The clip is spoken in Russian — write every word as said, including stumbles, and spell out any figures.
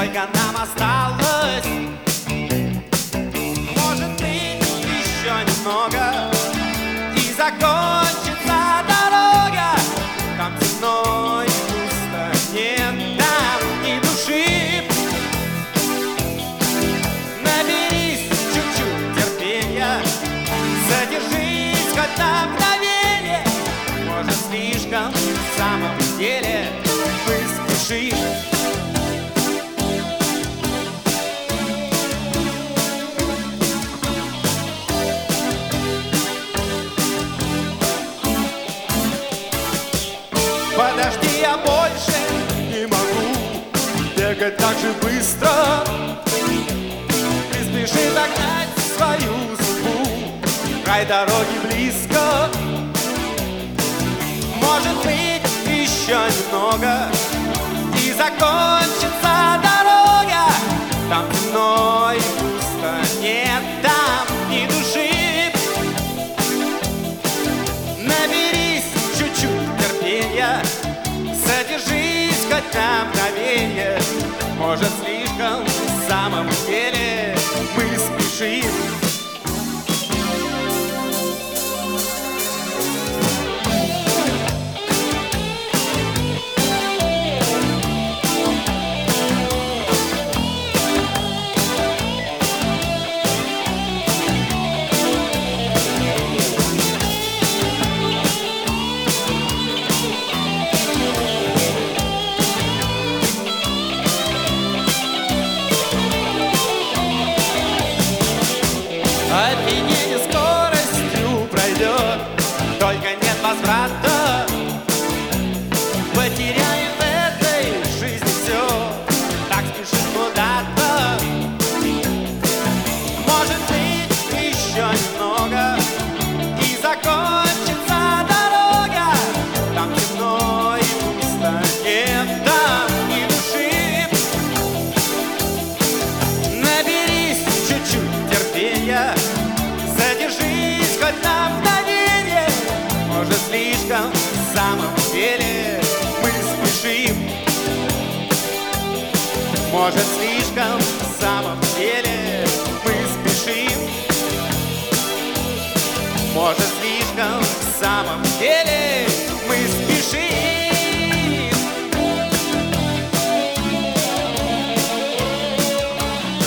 сколько нам осталось. Может быть, еще немного, и закончится дорога. Там темно и пусто, нет там ни души. Наберись чуть-чуть терпения, задержись хоть на мгновение. Может, слишком в самом деле мы спешим. Подожди, я больше не могу бегать так же быстро. Не спеши догнать свою судьбу, край дороги близко. Может быть, еще немного, и закончится дорога. Там темно и пусто, нет там ни души. Наберись чуть-чуть терпения, задержись хоть на мгновенье. Может, слишком в самом деле мы спешим. Опьянение скоростью пройдет, только нет возврата. Потеряем в этой жизни все, так спешим куда-то. Может быть, еще немного, и закончится дорога. Там темно и пусто, нет там ни души. Наберись чуть-чуть терпения, задержись хоть на мгновенье. Может, слишком в самом деле мы спешим. Может, слишком в самом деле мы спешим. Может, слишком в самом деле